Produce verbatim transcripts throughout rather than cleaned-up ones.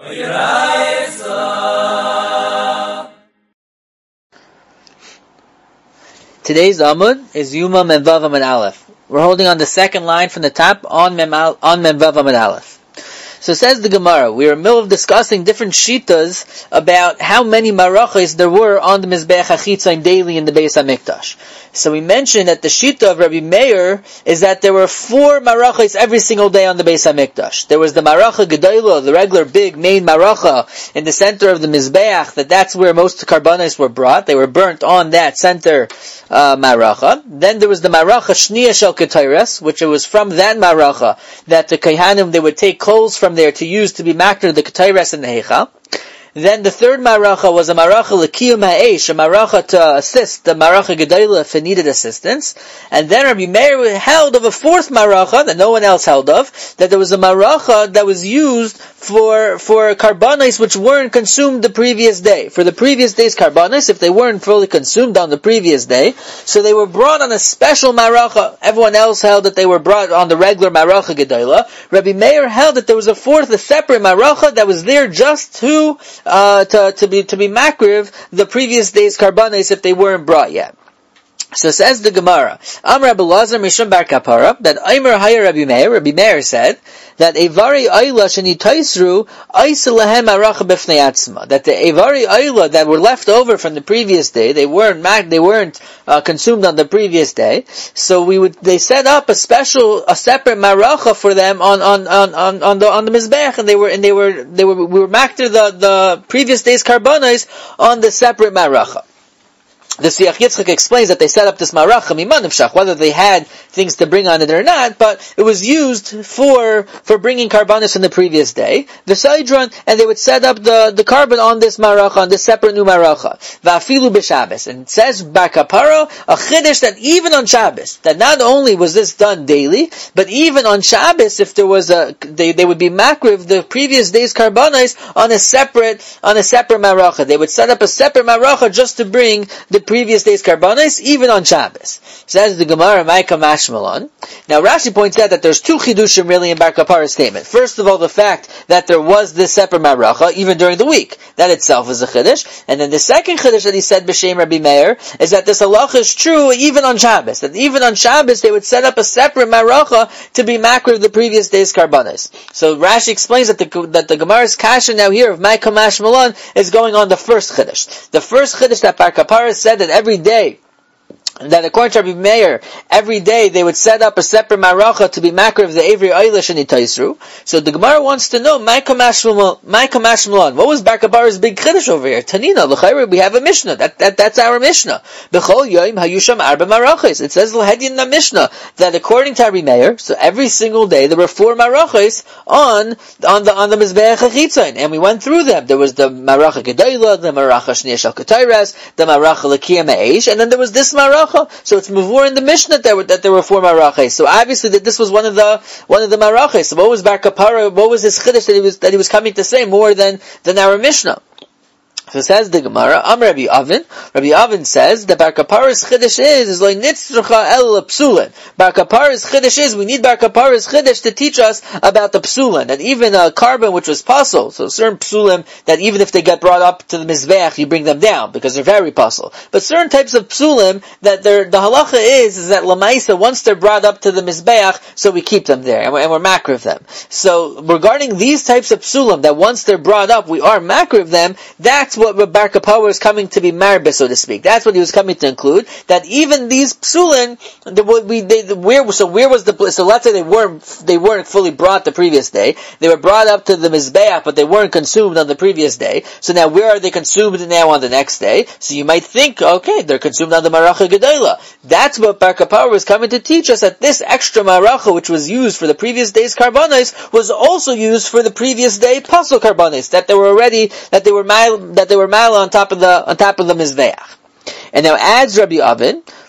Today's Amud is Yuma Mem Vav Amud Aleph. We're holding on the second line from the top on Mem, on Mem Vav Amud Aleph. So says the Gemara, we are in the middle of discussing different shitas about how many marachos there were on the Mizbeach HaChitzain daily in the Beis HaMikdash. So we mentioned that the shita of Rabbi Meir is that there were four marachos every single day on the Beis HaMikdash. There was the maracha Gedolah, the regular big main maracha in the center of the Mizbeach, that that's where most karbanos were brought. They were burnt on that center uh, maracha. Then there was the maracha Shniya Shel Ketores, which it was from that maracha that the Kohanim, they would take coals from there to use to be makter the Ketores and the Heichal. Then the third maracha was a maracha l'kiyum ha'esh, a maracha to assist the maracha gedolah if it needed assistance. And then Rabbi Meir held of a fourth maracha that no one else held of, that there was a maracha that was used for for karbanos which weren't consumed the previous day. For the previous day's karbanos, if they weren't fully consumed on the previous day, so they were brought on a special maracha. Everyone else held that they were brought on the regular maracha gedolah. Rabbi Meir held that there was a fourth, a separate maracha that was there just to Uh, to, to be, to be makriv the previous day's karbanos if they weren't brought yet. So says the Gemara, Am Rabbi Lazar Mishum Bar Kapara, that Aimer Haya Rabbi Meir, Rabbi Meir said, that Evari Ayla Shani Taisru, Aisa Lahem Aracha B'fnei Atzma, that the Evari Ayla that were left over from the previous day, they weren't, they weren't, uh, consumed on the previous day, so we would, they set up a special, a separate maracha for them on, on, on, on, on the, on the Mizbech, and they were, and they were, they were, we were makter the, the previous day's karbanos on the separate maracha. The Siach Yitzchak explains that they set up this maracha mimanivshach, whether they had things to bring on it or not, but it was used for for bringing karbanos in the previous day. The Saidron, and they would set up the the carbon on this maracha, on this separate new maracha. Va'afilu b'Shabbos, and it says Bar Kapara a chiddush that even on Shabbos, that not only was this done daily, but even on Shabbos, if there was a, they they would be makriv the previous day's karbanos on a separate on a separate maracha. They would set up a separate maracha just to bring the previous day's karbanos, even on Shabbos. Says the Gemara, Maika Mashmalon. Now Rashi points out that there's two chidushim really in Bar Kapara's statement. First of all, the fact that there was this separate maracha even during the week. That itself is a chiddush. And then the second chiddush that he said b'shem Rabbi Meir is that this halacha is true even on Shabbos. That even on Shabbos they would set up a separate maracha to be makriv the previous day's karbanos. So Rashi explains that the that the Gemara's kasha now here of Maika Mashmalon is going on the first chiddush. The first chiddush that Bar Kapara said that every day, that according to Rabbi Meir, every day they would set up a separate maracha to be makar of the Avery Eilish and Itaisru. So the Gemara wants to know, Maika Mashmalon, what was Bar Kapara's big chiddush over here? Tanina, l'chayre, we have a Mishnah. That, that, that's our Mishnah. B'chol yoyim hayusham arba marachos. It says l'hedin in the Mishnah that according to Rabbi Meir, so every single day there were four marachos on, on the, on the Mizbeach HaChitzain. And we went through them. There was the maracha Gedolah, the maracha Shniya Shel Ketores, the maracha l'kiyam ha'esh, and then there was this maracha. So it's mavur in the Mishnah that there were, that there were four marachos. So obviously that this was one of the one of the marachos. So what was Bar Kapara? What was his chiddush that he was that he was coming to say more than than our Mishnah? So says the Gemara, Am Rabbi Avin. Rabbi Avin says that Bar Kapara's chiddush is is like nitzrucha el psulin. Bar Kapara's chiddush is we need Bar Kapara's chiddush to teach us about the psulin, that even a carbon which was puzzle, so certain psulim that even if they get brought up to the mizbeach, you bring them down because they're very puzzle. But certain types of psulim that they're, the halacha is is that lamaisa once they're brought up to the mizbeach, so we keep them there and we're, and we're makriv them. So regarding these types of psulim that once they're brought up, we are makriv them. That's what Bar Kapara was coming to be marbe, so to speak. That's what he was coming to include. That even these psulin, the, we, they, the, where, so where was the, so let's say they weren't, they weren't fully brought the previous day. They were brought up to the mizbeach, but they weren't consumed on the previous day. So now where are they consumed now on the next day? So you might think, okay, they're consumed on the maracha gedolah. That's what Bar Kapara was coming to teach us, that this extra maracha, which was used for the previous day's karbanos, was also used for the previous day pasul karbanos, that they were already, that they were mal, that they were mal on top of the, on top of the mizbeach. And now adds Rabbi Avin,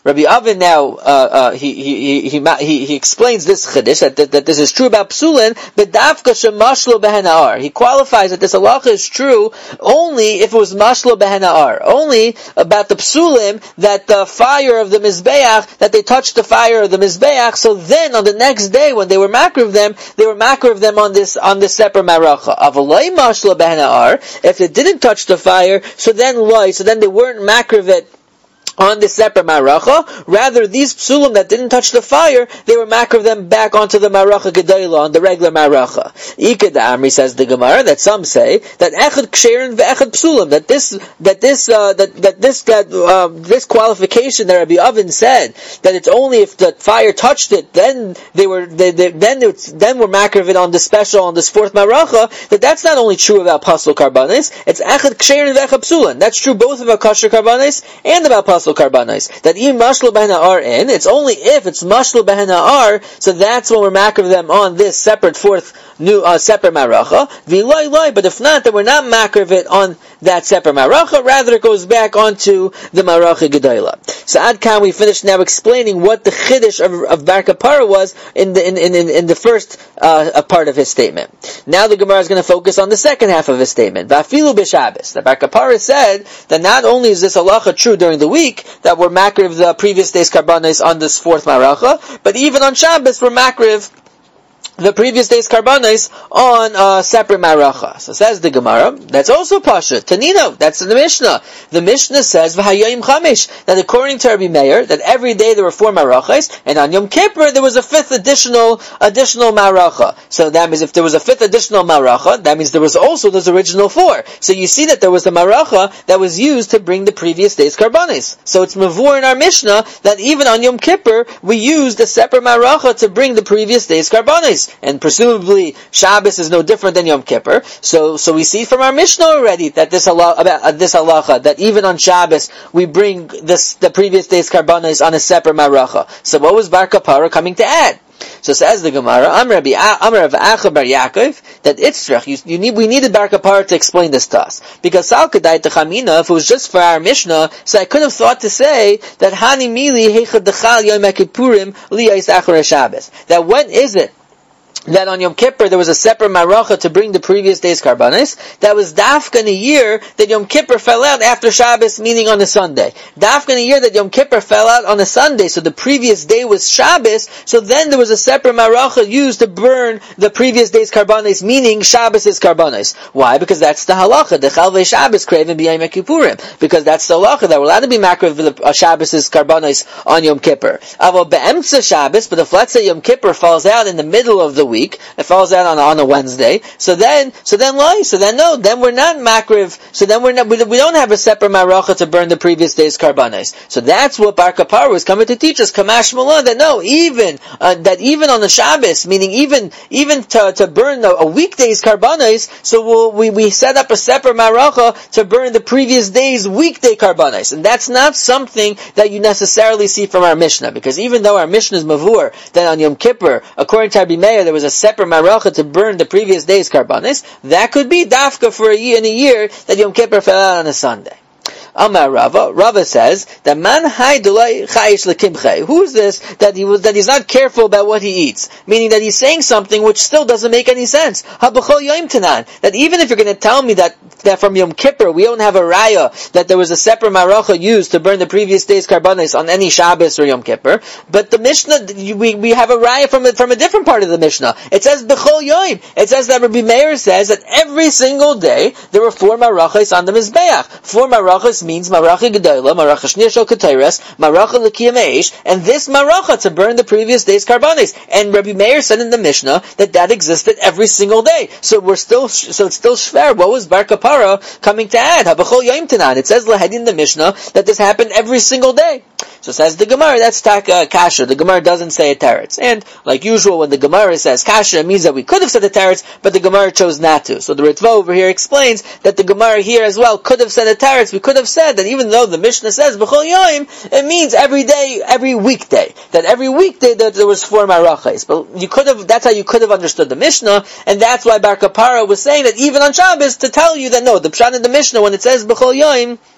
Rabbi Avin now, uh, uh, he, he, he, he, he explains this chiddush, that, that, that this is true about psulin, but dafka shemashlo behena'ar. He qualifies that this halacha is true only if it was mashlo behena'ar. Only about the psulim, that the fire of the mizbeach, that they touched the fire of the mizbeach, so then on the next day when they were makriv them, they were makriv them on this, on this separate maracha. Avaloi mashlo behena'ar, if it didn't touch the fire, so then loy, so then they weren't makriv it on the separate maracha. Rather, these psulim that didn't touch the fire, they were makriv them back onto the maracha gedayla, on the regular maracha. Iked Amri, says the Gemara, that some say that echad ksherin ve'echad psulim, that this, that this, uh, that, that this, that, um, this qualification that Rabbi Avin said, that it's only if the fire touched it, then they were, they, they, then it's, then we're makriv it on the special, on this fourth maracha, that that's not only true about pasul karbanis, it's echad ksherin ve'echad psulim. That's true both about kosher karbanis and about pasul karbanos. That im mashlo behena'ar in, it's only if it's mashlo behena'ar, so that's when we're makriv them on this separate fourth new uh, separate maracha. V'loi loi, but if not, then we're not makriv it on that separate maracha. Rather, it goes back onto the maracha gedayla. So ad kan we finished now explaining what the chiddush of, of Bar Kapara was in the in in, in the first uh, part of his statement. Now the Gemara is going to focus on the second half of his statement. V'afilu b'Shabbos. The Bar Kapara said that not only is this halacha true during the week, that we're makriv the previous day's karbanos on this fourth maracha, but even on Shabbos we're makriv the previous day's karbanos on a uh, separate maracha. So says the Gemara, that's also Pasha. Tanino, that's in the Mishnah. The Mishnah says, V'hayayim chamesh, that according to Rabbi Meir, that every day there were four marachas, and on Yom Kippur there was a fifth additional, additional maracha. So that means if there was a fifth additional maracha, that means there was also those original four. So you see that there was the maracha that was used to bring the previous day's karbanos. So it's mavur in our Mishnah that even on Yom Kippur, we used a separate maracha to bring the previous day's karbanos. And presumably Shabbos is no different than Yom Kippur. So, so we see from our Mishnah already that this halacha, about uh, this halacha, that even on Shabbos we bring this the previous day's karbanos on a separate maracha. So what was Bar Kapara coming to add? So says the Gemara, Amar Rabbi Amar Acha Bar Yaakov, that Itzrach, you, you need, we needed Bar Kapara to explain this to us. Because Sal Kedai Techamina, if it was just for our Mishnah, so I could have thought to say that Hani Mili Heichad Dechal Yom Kippurim Liyais Achar Shabbos. That when is it that on Yom Kippur there was a separate maracha to bring the previous day's karbanos? That was dafka in a year that Yom Kippur fell out after Shabbos, meaning on a Sunday. Dafka in a year that Yom Kippur fell out on a Sunday, so the previous day was Shabbos, so then there was a separate maracha used to burn the previous day's karbanos, meaning Shabbos' karbanos. Why? Because that's the halacha, the chalvei Shabbos craven b'yom kippurim. Because that's the halacha, that we're allowed to be makriv the Shabbos' karbanos on Yom Kippur. Avo be'emtza Shabbos, but if let's say Yom Kippur falls out in the middle of the week, week, it falls out on, on a Wednesday, so then, so then lie, so then no, then we're not makriv, so then we're not, we, we don't have a separate maracha to burn the previous day's karbanos. So that's what Bar Kapara was coming to teach us, Kamash Malan, that no, even, uh, that even on the Shabbos, meaning even, even to, to burn a, a weekday's karbanos, so we'll, we, we set up a separate maracha to burn the previous day's weekday karbanos. And that's not something that you necessarily see from our Mishnah, because even though our Mishnah is mavur, that on Yom Kippur, according to Rabbi Meir, there was a separate maracha to burn the previous day's karbanos, that could be dafka for a year in a year that Yom Kippur fell out on a Sunday. Amar Rava, Rava says that man hay delay chayish lekimche. Who is this that he was that he's not careful about what he eats? Meaning that he's saying something which still doesn't make any sense. Habachol yom tanan. That even if you're going to tell me that that from Yom Kippur we don't have a raya that there was a separate maracha used to burn the previous day's karbanos on any Shabbos or Yom Kippur, but the Mishnah we we have a raya from a, from a different part of the Mishnah. It says bechol yom. It says that Rabbi Meir says that every single day there were four marachas on the mizbeach. Four marachas means maracha gedola, maracha shnir shel ketores, maracha l'kiyam eish, and this maracha to burn the previous day's karbanos. And Rabbi Meir said in the Mishnah that that existed every single day. So we're still, so it's still shver. What was Bar Kapara coming to add? Habachol yom tanan. It says lahadi in the Mishnah that this happened every single day. So says the Gemara, that's taka kasha. The Gemara doesn't say a teretz. And like usual, when the Gemara says kasha, it means that we could have said a teretz, but the Gemara chose not to. So the Ritva over here explains that the Gemara here as well could have said a teretz. We could have said that even though the Mishnah says b'chol yom, it means every day, every weekday. That every weekday that there was four marachas. But you could have, that's how you could have understood the Mishnah, and that's why Bar Kapara was saying that even on Shabbos to tell you that no, the pshat in the Mishnah when it says b'chol yom,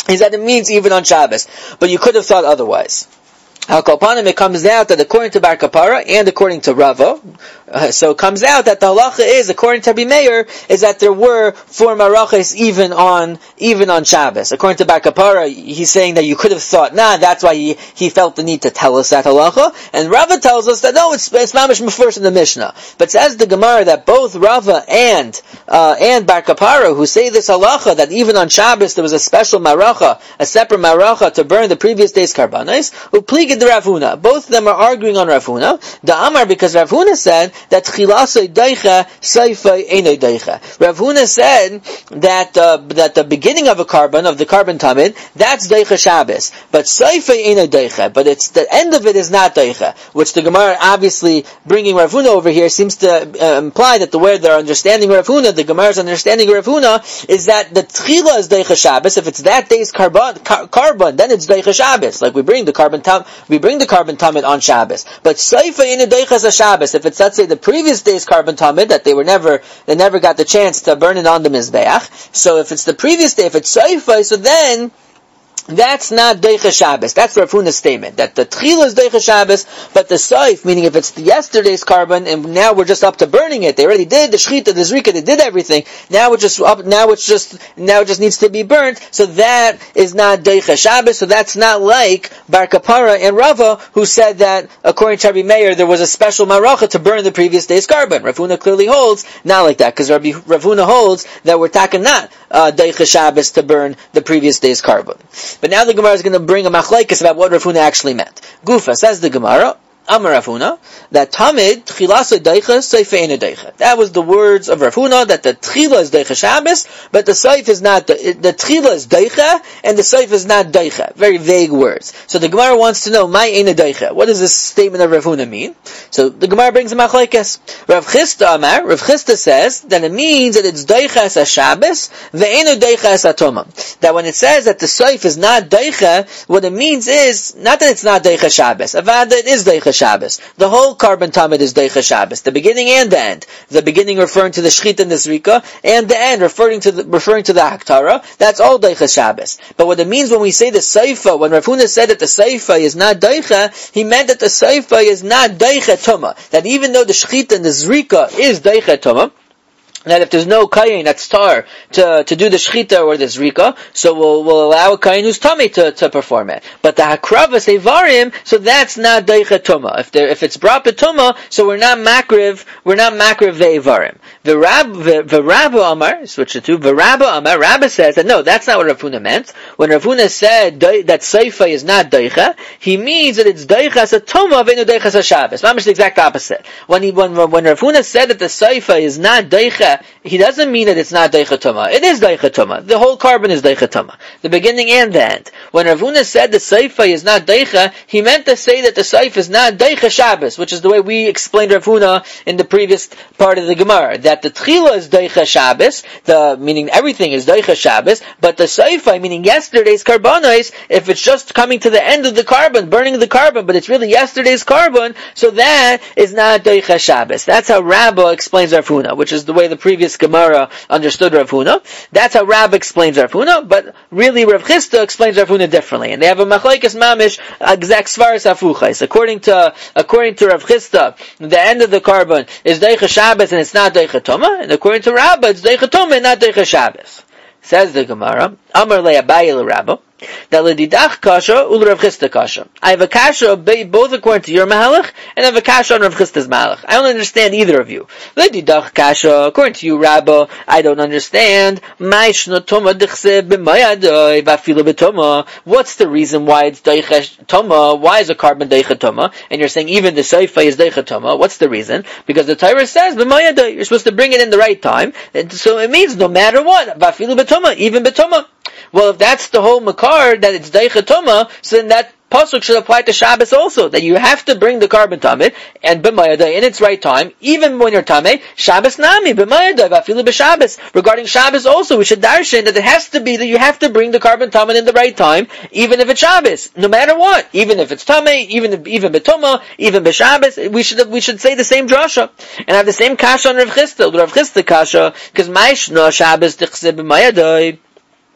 is that it means even on Shabbos. But you could have thought otherwise. Al Kalpanim, it comes out that according to Bar Kapara and according to Rava, uh, so it comes out that the halacha is, according to Rabbi Meir, is that there were four marachas even on even on Shabbos. According to Bar Kapara, he's saying that you could have thought, nah, that's why he, he felt the need to tell us that halacha. And Rava tells us that no, it's it's mamish mefurish in the Mishnah. But says the Gemara that both Rava and uh, and Bar Kapara, who say this halacha that even on Shabbos there was a special maracha, a separate maracha to burn the previous day's karbanos, who plead the Rav Huna. Both of them are arguing on Rav Huna. The Amar, because Rav Huna said that Chilasei Deicha, Seifei Einei Deicha. Rav Huna said that uh, that the beginning of a carbon, of the carbon tamid, that's Deicha Shabbos. But Seifei Einei Deicha, but it's the end of it is not Deicha. Which the Gemara, obviously, bringing Rav Huna over here, seems to uh, imply that the way they're understanding Rav Huna, the Gemara's understanding Rav Huna, is that the Tchila is Deicha Shabbos. If it's that day's carbon, car- carbon then it's Deicha Shabbos. Like we bring the carbon tam, we bring the carbon tamid on Shabbos. But Seifa in a Deichas Shabbos, if it's, let's say, the previous day's carbon tamid, that they were never, they never got the chance to burn it on the Mizbeach. So if it's the previous day, if it's Seifa, so then, that's not Deicha Shabbos. That's Rav Huna's statement. That the Tchila is Deicha Shabbos, but the Saif, meaning if it's yesterday's carbon, and now we're just up to burning it. They already did the Shechita, the Zrika, they did everything. Now it's just up, now it's just, now it just needs to be burnt. So that is not Deicha Shabbos. So that's not like Bar Kapara and Rava, who said that, according to Rabbi Meir, there was a special maracha to burn the previous day's carbon. Rav Huna clearly holds, not like that, because Rabbi Rav Huna holds that we're talking not, uh, Deicha Shabbos to burn the previous day's carbon. But now the Gemara is going to bring a machlekes about what Rav Huna actually meant. Gufa, says the Gemara, Amar Rav Huna, that Tamid, Tchilasa Deicha, Seifeina Deicha. That was the words of Rav Huna, that the Tchila is Deicha Shabbos, but the Seif is not, the, the Tchila is Deicha, and the Seif is not Deicha. Very vague words. So the Gemara wants to know, Mai Eina Deicha. What does this statement of Rav Huna mean? So the Gemara brings a machlekes. Rav Chisda Amar, Rav Chisda says, that it means that it's Deicha as a Shabbos, Ve'enu Deicha as a Toma. That when it says that the Seif is not Deicha, what it means is, not that it's not Deicha Shabbos, avad it is Deicha Shabbos. The whole carbon tamid is Deicha Shabbos, the beginning and the end. The beginning referring to the Shechita and the Zrika, and the end referring to the, referring to the Haktara. That's all Deicha Shabbos. But what it means when we say the Seifa, when Rav Huna said that the Seifa is not Deicha, he meant that the Seifa is not Deicha Toma. That even though the Shechita and the Zrika is Deicha Toma, that if there's no kayin that's tar to to do the shchita or the zrika, so we'll we'll allow a kayin who's tummy to to perform it. But the hakravas evarim, so that's not deicha tuma. If there if it's brought betuma, so we're not makriv, we're not makriv ve'evarim. V'rab v'rabba amar, switch it to v'rabba amar. Rabba says that no, that's not what Rav Huna meant. When Rav Huna said that seifa is not deicha, he means that it's deicha as a tuma ve'enu deicha as a Shabbos. Mamish the exact opposite. When he when when Rav Huna said that the seifa is not deicha, he doesn't mean that it's not Deicha Tuma. It is Deicha Tuma. The whole carbon is Deicha Tuma. The beginning and the end. When Rav Huna said the Seifa is not Deicha, he meant to say that the Seif is not Deicha Shabbos, which is the way we explained Rav Huna in the previous part of the Gemara. That the Tchila is Deicha Shabbos, the, meaning everything is Deicha Shabbos, but the Seifa, meaning yesterday's carbonos, if it's just coming to the end of the carbon, burning the carbon, but it's really yesterday's carbon, so that is not Deicha Shabbos. That's how Rabbah explains Rav Huna, which is the way the previous Gemara understood Rav Huna. That's how Rav explains Rav Huna, but really Rav Chisda explains Rav Huna differently. And they have a machlekes mamish, exact svaras afuchais. According to, according to Rav Chisda, the end of the carbon is Deicha Shabbos and it's not Deicha Toma, and according to Rabbah, it's Deicha Toma and not Deicha Shabbos. Says the Gemara, Amar le Abaye le Rabbah, that l'didach kasha ul Rav Chisda kasha. I have a kasha both according to your mahalach, and I have a kasha on Rav Chisda's mahalach. I don't understand either of you. L'didach kasha, according to you, Rabba, I don't understand. Ma'ishno toma dichse b'mayadoi v'afilo b'toma. What's the reason why it's deicha toma? Why is a carbon deicha toma? And you're saying even the seifa is deicha toma. What's the reason? Because the Torah says b'mayadoi. You're supposed to bring it in the right time, and so it means no matter what, v'afilo b'toma, even b'toma. Well, if that's the whole makar, that it's deicha toma, so then that pasuk should apply to Shabbos also, that you have to bring the carbon tamid and b'mayadai in its right time, even when you're tameh. Shabbos nami b'mayadai v'afilu b'Shabbos. Regarding Shabbos also, we should darshan that it has to be that you have to bring the carbon tamid in the right time, even if it's Shabbos, no matter what, even if it's tameh, even if, even b'toma, even b'Shabbos. We should we should say the same drasha and have the same kasha on Rav Chisda, Rav Chisda kasha, because ma'ishna Shabbos tichse b'mayadai.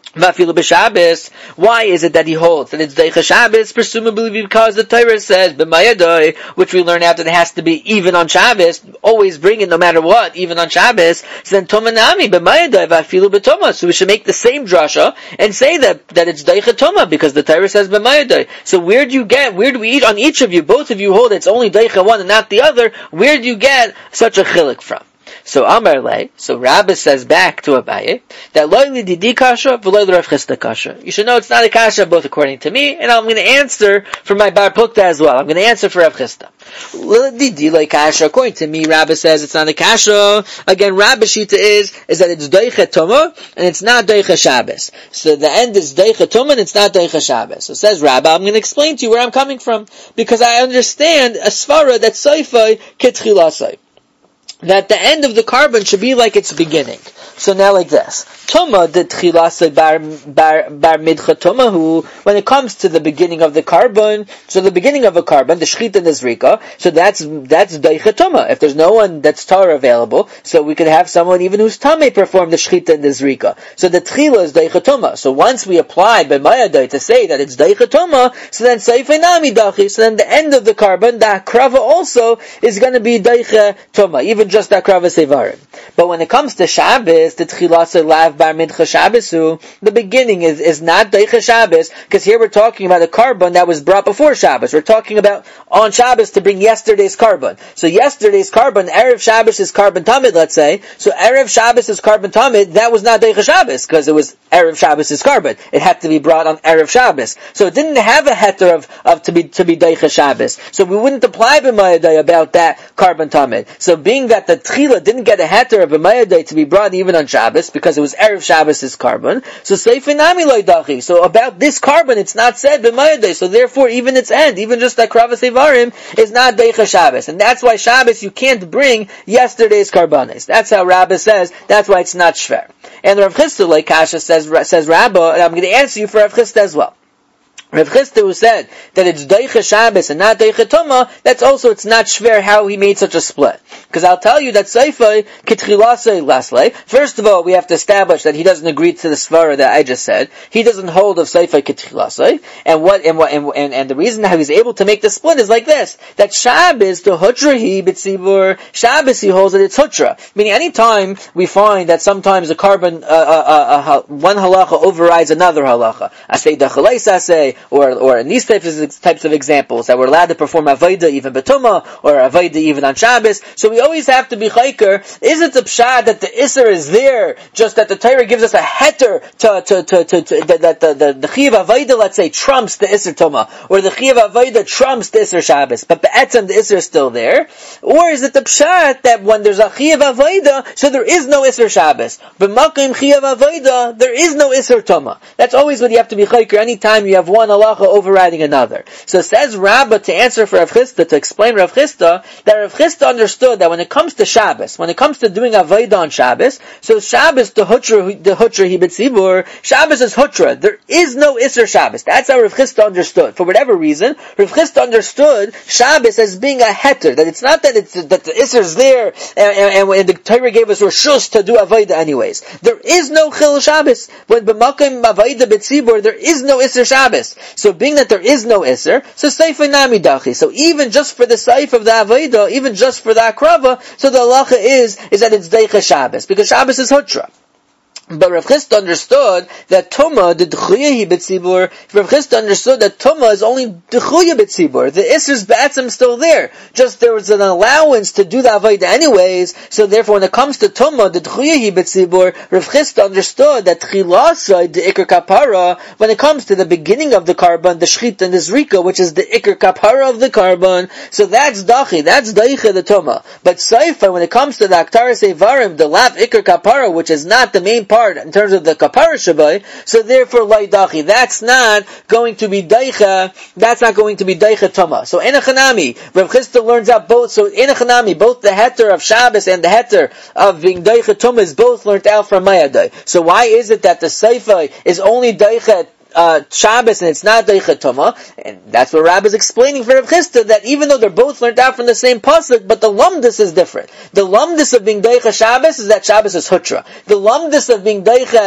Why is it that he holds that it's Deicha Shabbos? Presumably because the Torah says, B'mayadoi, which we learn out that it has to be even on Shabbos, always bring it no matter what, even on Shabbos. So then Tomanami, B'mayadoi, V'afilu B'toma. So we should make the same drasha and say that, that it's Deicha Toma, because the Torah says B'mayadoi. So where do you get, where do we eat on each of you? Both of you hold it's only Deicha one and not the other. Where do you get such a chilik from? So Amar Lei, so Rabbi says back to Abaye, that Lo li Didi kasha, v'lo li Rav Chisda kasha. You should know it's not a kasha, both according to me, and I'm going to answer for my Bar Plukta as well. I'm going to answer for Rav Chisda. Lo Didi li kasha, according to me, Rabbi says it's not a kasha. Again, Rabbi Shita is, is that it's Deicha Toma, and it's not Deicha Shabbos. So the end is Deicha Toma, and it's not Deicha Shabbos. So says Rabbi, I'm going to explain to you where I'm coming from, because I understand a svara that Seifai ketchilasai, that the end of the carbon should be like its beginning. So now like this. Toma de tchilase bar bar bar midcha tomahu. When it comes to the beginning of the carbon, so the beginning of a carbon, the shchita and the zrika, so that's that's deicha toma. If there's no one that's tar available, so we could have someone even who's tame perform the shchita and the zrika. So the tchila is deicha toma. So once we apply b'mayadai to say that it's deicha toma, so then seifei nami dachi. So then the end of the carbon, the akrava also is going to be deicha toma, even just akrava sevarim. But when it comes to Shabbos, the tchilase lav bar midcha Shabbosu, the beginning is, is not Deicha Shabbos, because here we're talking about a carbon that was brought before Shabbos. We're talking about on Shabbos to bring yesterday's carbon. So yesterday's carbon, Erev Shabbos is carbon tamid, let's say. So Erev Shabbos is carbon tamid, that was not Deicha Shabbos, because it was Erev Shabbos is carbon. It had to be brought on Erev Shabbos. So it didn't have a heter of, of to be, to be Deicha Shabbos. So we wouldn't apply b'mayadai about that carbon tamid. So being that the tchila didn't get a heter of b'mayadai to be brought even on Shabbos, because it was Erev Shabbos is carbon. So seifei nami lo dachi. So about this carbon, it's not said b'mayadai. So therefore, even its end, even just that krava sevarim, is not deicha Shabbos. And that's why Shabbos you can't bring yesterday's carbones. That's how Rabbah says. That's why it's not shver. And Rav Chisda, like Kasha says, says Rabbah, and I'm going to answer you for Rav Chisda as well. Rav Chisda, who said that it's Deicha Shabbos and not Deicha Toma, that's also, it's not shver how he made such a split. Because I'll tell you that Seifei Ketchilasei Laslei, first of all, we have to establish that he doesn't agree to the svara that I just said. He doesn't hold of Seifei Ketchilasei, and what, and what, and, and, and the reason how he's able to make the split is like this, that Shabbos, the Hutrahi B'tzibur, Shabbos he holds that it's Hutra. Meaning anytime we find that sometimes a carbon, uh, uh, uh, uh, one halacha overrides another halacha. I say the Chalais I say, Or, or in these types of, types of examples, that we're allowed to perform Avaida even Betuma, or Avaida even on Shabbos. So we always have to be chayker. Is it the pshad that the Isser is there, just that the Torah gives us a heter to, to, to, to, to that, that the, the, the Chiyav Avaida, let's say, trumps the Isser Toma, or the Chiyav Avaida trumps the Isser Shabbos, but Be'etzem the Isser is still there? Or is it the pshad that when there's a Chiyav Avaida, so there is no Isser Shabbos? B'makim Chiyav Avaida, there is no Isser Toma. That's always what you have to be chayker anytime you have one halacha overriding another. So says Rabbah to answer for Rav Chisda, to explain Rav Chisda, that Rav Chisda understood that when it comes to Shabbos, when it comes to doing Avodah on Shabbos, so Shabbos, the Hutra, the Hutra Hibitzibur, Shabbos is Hutra. There is no Isser Shabbos. That's how Rav Chisda understood. For whatever reason, Rav Chisda understood Shabbos as being a heter, that it's not that it's, that the Isser is there, and, and, and the Torah gave us Rishus to do Avodah anyways. There is no Chil Shabbos. When B'makim Avodah B'tzibur, there is no Isser Shabbos. So being that there is no Isser, so Seifei Nami Dachi. So even just for the Seif of the Avodah, even just for the Akrava, so the halacha is, is that it's Deicha Shabbos, because Shabbos is Hutra. But Rav Chisda understood that Toma, the D'chuya B'tzibur, Rav Chisda understood that Toma is only D'chuya B'tzibur. The Isser's B'atzim still there. Just there was an allowance to do the Avodah anyways, so therefore when it comes to Toma, the D'chuya B'tzibur, Rav Chisda understood that Tchilasai, the Iker Kapara, when it comes to the beginning of the carbon, the Shchit and the Zrika, which is the Iker Kapara of the carbon, so that's Dachi, that's Daicha the Toma. But Saifa, when it comes to the Aktar Sevarim, the Lav Iker Kapara, which is not the main part in terms of the kapara shabai, so therefore laidachi, that's not going to be daicha, that's not going to be daicha toma. So enachanami, Rav Chisda learns out both, so enachanami, both the heter of Shabbos and the heter of being daicha toma is both learned out from Mayadai. So why is it that the seifa is only daicha Uh, Shabbos and it's not Deicha Toma? And that's what Rabbah is explaining for Rav Chisda, that even though they're both learned out from the same pasuk, but the lumdus is different. The lumdus of being Deicha Shabbos is that Shabbos is Hutra. The lumdus of being Deicha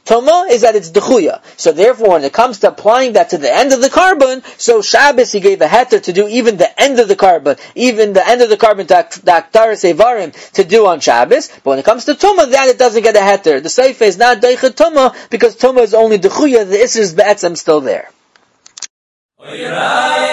Tuma is that it's dechuya. So therefore, when it comes to applying that to the end of the carbon, so Shabbos he gave a heter to do even the end of the carbon, even the end of the carbon to Aktaris Evarim to do on Shabbos. But when it comes to Tuma, that it doesn't get a heter. The Seifa is not Deicha Tuma because Tuma is only dechuya. The Isser is Be'etzem still there.